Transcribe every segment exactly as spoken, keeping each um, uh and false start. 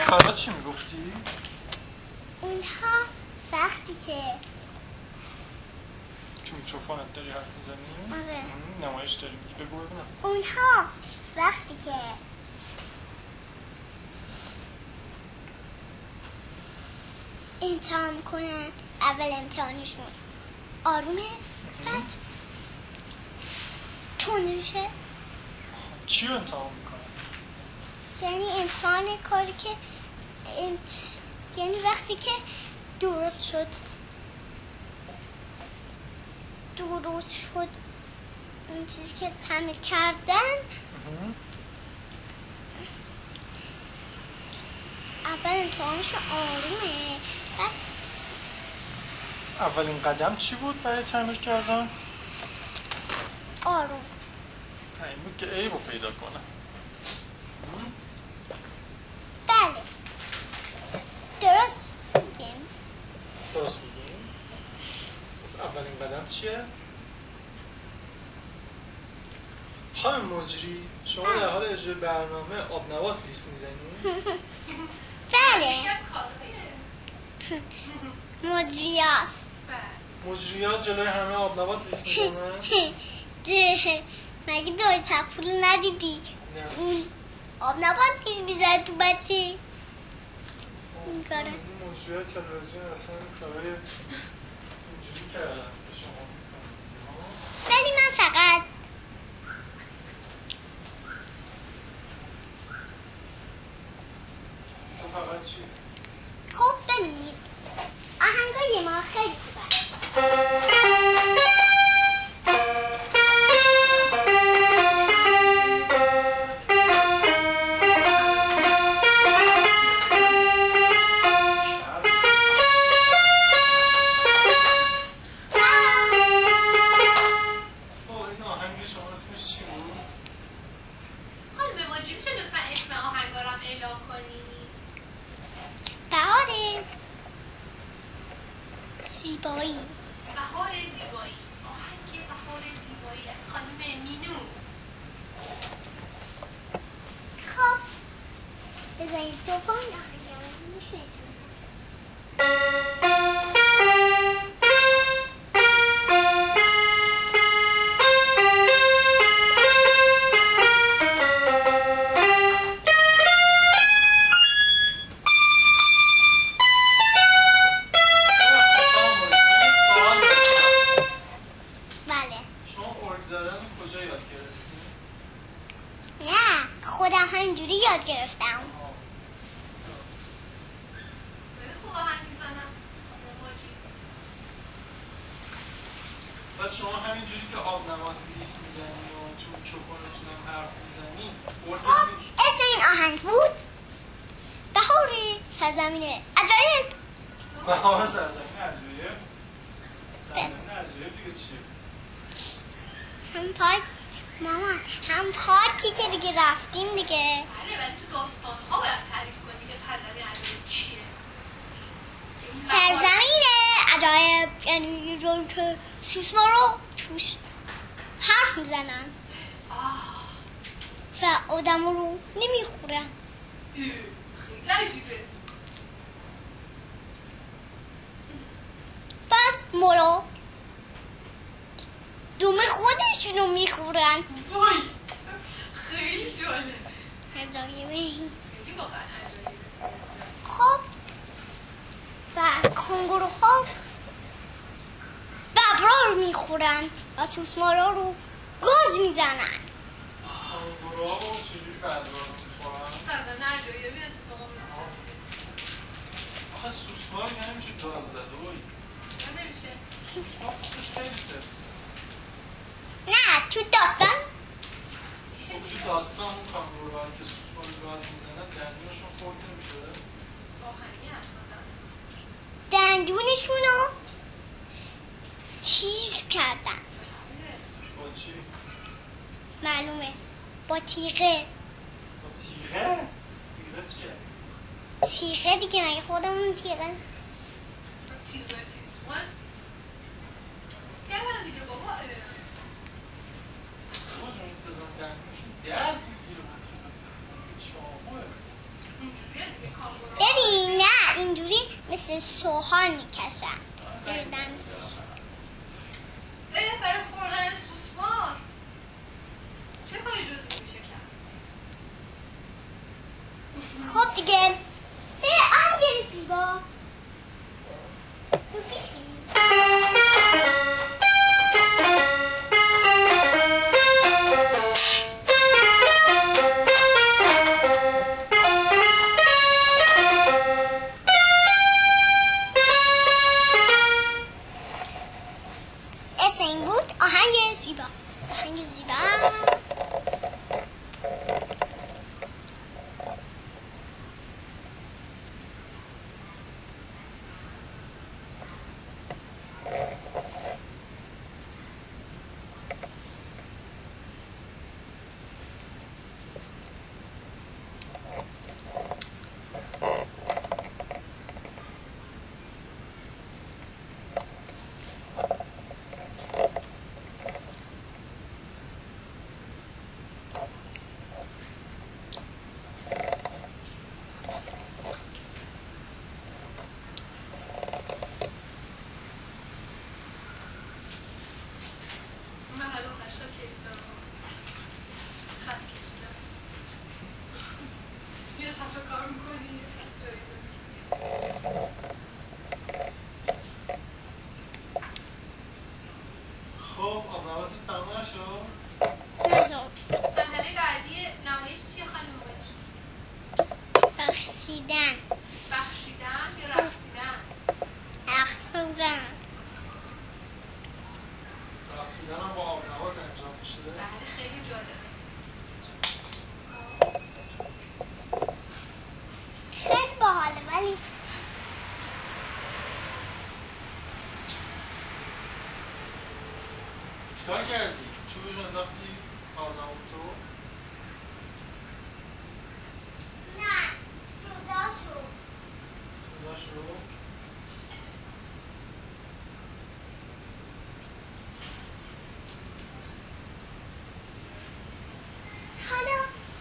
حالا چی میگفتی؟ اونها وقتی که تو میکروفونت داری حرف میزنی؟ آره. نمایش داری میگی، بگو ببینم. اونها وقتی که امتحان کنن، اول امتحانشون آرومه، بعد تند میشه. چی رو امتحان میکنن؟ یعنی امتحان کاری که امت... یعنی وقتی که درست شد درست شد اون چیزی که تعمیر کردن، اول امتحانشون آرومه، بعد اولین قدم چی بود برای تعمیر کردن؟ آروم. این بود که عیب رو پیدا کنه. بله درست میگیم. درست میگیم. از اولین قدم چیه؟ خانم مجری، شما در حال اجرای برنامه آب نبات لیست میزنید؟ بله مجریاست. مجریات جلوی همه آب نبات لیست میزنن؟ ده مگه دو چپول ندیدی؟ اون آب نبات لیست میزن تو بطه این کاره. مجریات تلویزیون اصلا کارهای اینجوری کردن به شما میکنن. ولی من فقط تو فقط چی؟ خب ببینید آهنگای ما خیلی خوبه. زیبایی. بهار زیبایی. آهنگ بهار زیبایی از خانم مینو. خب بذارید دوباره آهنگ میشه. خودم همینجوری یاد گرفتم. بعد شما همینجوری که آب نبات لیست میزنی و چون میکروفونتون هم حرف میزنی. خب اسم این آهنگ بود بهار سرزمین عجایب. بهار سرزمین عجایب. سرزمین عجایب دیگه چیه؟ هم پارک مامان هم پارکی که دیگه رفتیم دیگه. بله ولی تو داستان ها باید تعریف کنی که سرزمین عجایب چیه. سرزمین عجایب یعنی یه جایی که سوسمار رو توش حرف میزنن و آدم رو نمیخورن. خیلی عجیبه. بعد مورا دوم خودشونو میخورن. وای خیلی جالب. عجایبه. خیلی واقعا عجایبه. خب و کانگوروها ببرا رو میخورن و سوسمارا رو گاز میزنن. کانگوروها رو چجوری ببرا رو میخورن؟ سرزمین عجایبی اتفاقا میفته. آخه سوسمار یعنی نمیشه گاز زده وای. نمیشه. سوسمار پوستش خیلی سفت. نه تو داستان خب تو داستان اون کانگوروها که سوسمار رو گاز میزنن دندونشون خورد نمیشه؟ آهنگی حتما دندونشون رو تیز کردن. با چی؟ معلومه با تیغه. با تیغه؟ تیغه چیه؟ تیغه دیگه مگه خودمون تیغه تیغه تیزخون سیاه دیگه بابا. بابا جون بزن دندونشون درد میگیره با تیغه تیزخون چاقوه. اینجوریه دیگه کانگورو. ببین نه اینجوری مثل سوهان میکشن. ببینن اه، برای خوردن سوسمار چه کاری جزئی میشه کرد؟ خب دیگه به آنگل زیبا تو پیش اسم این بود آهنگ زیبا. آهنگ زیبا من حالا خشتا کیف دارم خط کشیدم یه صفحه کار میکنی یه خط جایزه میکنی. خب آبنامتون تمام نشد؟ نشد صحنه بعدی نمایش چیه خانم موج؟ بخشیدن بخشیدن یا رقصیدن؟ رقصیدن رقصیدن هم با آبنبات انجام میشه؟ بله خیلی جالبه. خیلی باحاله ولی چیکار کردی؟ چوبش انداختی آبنبات رو؟ نه جدا شد. جدا شد؟ حالا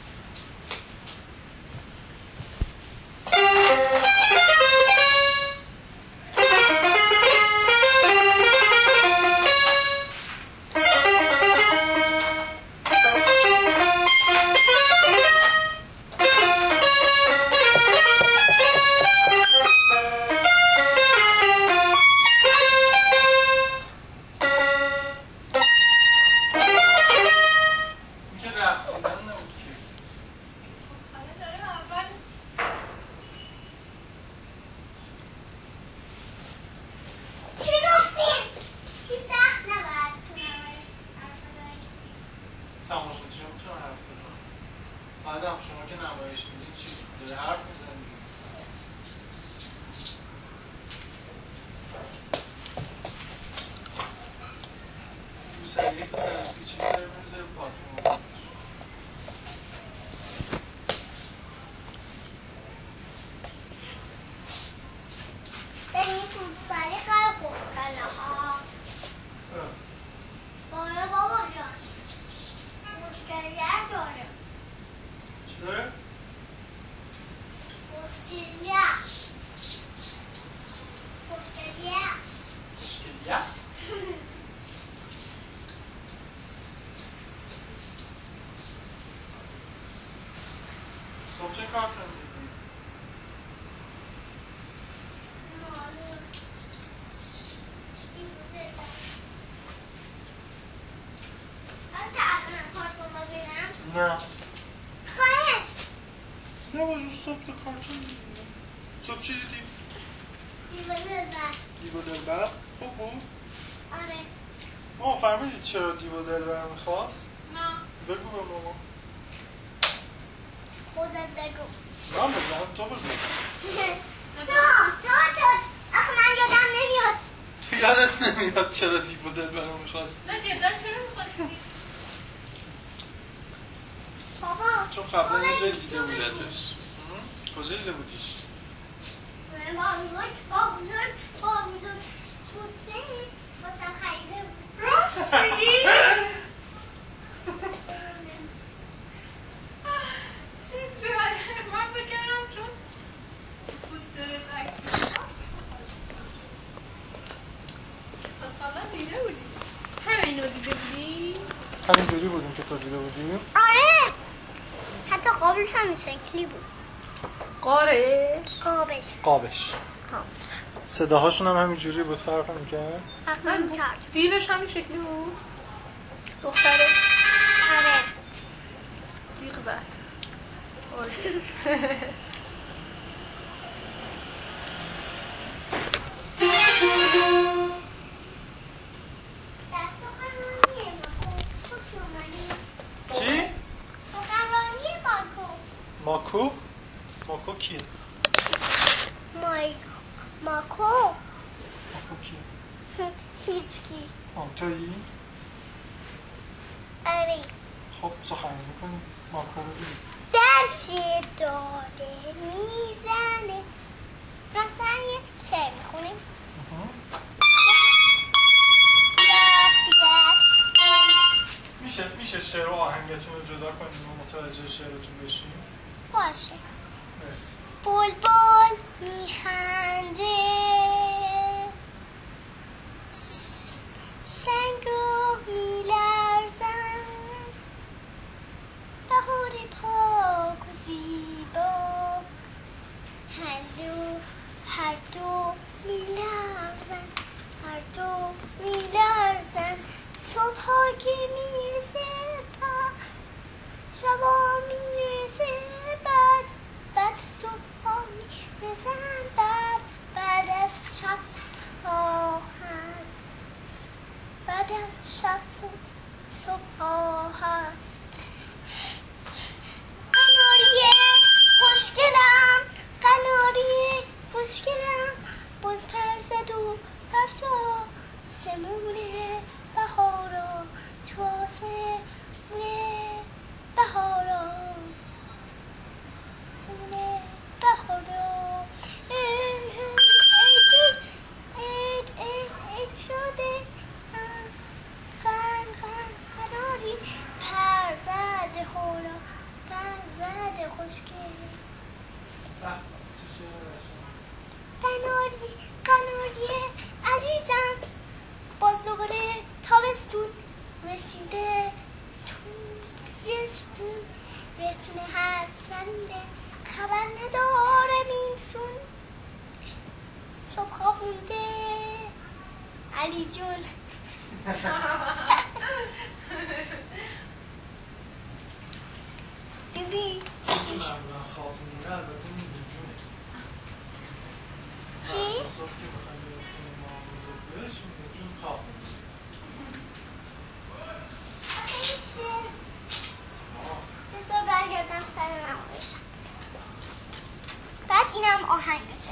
این که رقصیدن نبود که. حالا داریم اول چی گفتیم؟ هیچ وقت نباید تو نمایش حرف بزنی. تماشاچی ها میتونن حرف بزنن. بعدم شما که نمایش میدین چیز داره حرف میزنید. تو سریع که سریع پیچی داره میزه پاتون. ببین فوتبالی خیلی خوشگله ها. باره بابا جان مشکلیت داره. چی داره؟ مشکلیت مشکلیت مشکلیه؟ صبح چه کارتون دیدی؟ نه خواهش نه باید صبح تا کارتون دیدی. صبح چی دیدی؟ دیوانه بر دیو دلبر؟ خوب بود؟ آره ما فهمیدید چرا دیو دلبر میخواست؟ نه بگو به ماما. خودت بگو من بزنم تو بگو. تو تو تو آخه من یادم نمیاد. تو یادت نمیاد چرا دیو دلبر میخواست؟ نه جدا چرا میخواستی؟ بابا چون قبلا یه جای دیده بودتش. کجا دیده بودیش؟ با بزرگ با بزرگ با بزرگ پوسته واسم خریده بود. راست میگی؟ چه جالب. من فکر کردم چون همین جوری بودیم که تو دیده بودیم؟ آره حتی قابلش هم این شکلی بود. قاره قابش قابش صداهاشون هم همین جوری بود، فرق نمی‌کرد؟ فرق نمی‌کرد. دیوش همین شکلی بود. دختره آره جیغ زد. چی؟ سخنرانی ماکو. ماکو؟ ماکو کیه؟ مای ماکو ماکو کیه؟ هیچ کی. آه تویی؟ آره خب سخنرانی میکنی؟ ماکو رو بگی. درسی داره میزنه. مثلا یه شعر میخونیم. میشه میشه شعر و آهنگتون رو جدا کنیم و متوجه شعرتون بشیم؟ باشه. مرسی. بلبل میخنده سنگو میلرزن بهار پاک و زیبا هر دو هر دو میلرزن هر دو میلرزن صبحا که میرسه شبا میرسه بعد بعد صبحا میرسن بعد بعد از شب صبحا هست بعد از شب صبحا هست قناریه خوشگلم قناریه خوشگلم باز پر زد و رفتا سمونه بهارا تو آسمونه بهارا سمونه بهارا ای دوست اید اید اید شده قن قن قناری پر زده هورا پر زده خوشگل قناری قناری عزیزم باز دوباره تابستون رسیده تو رسیدون رسونه هر رنده خبر ندارم این سون صبح بونده علی جون دیدی چی؟ بذار برگردم سر نمایشم بعد اینم آهنگشه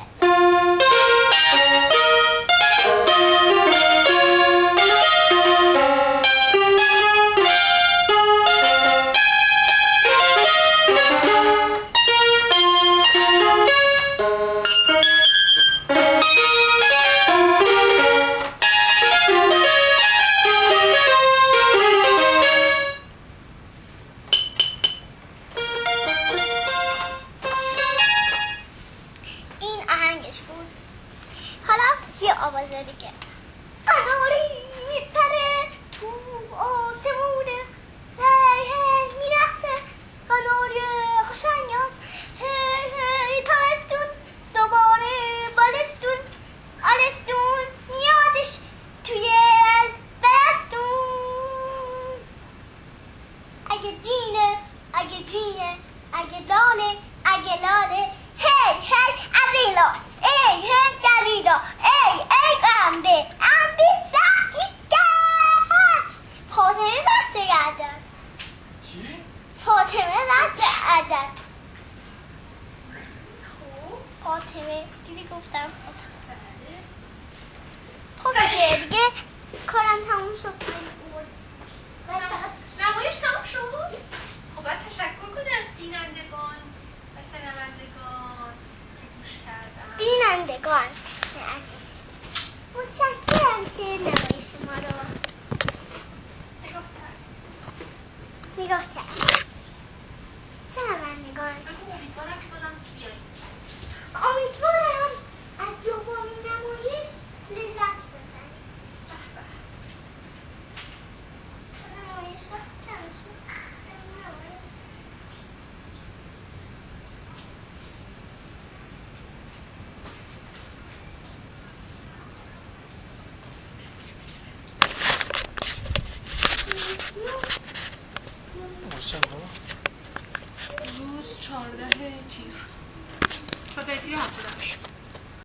چند روز چهارده تیر چهارده تیر هفته داشت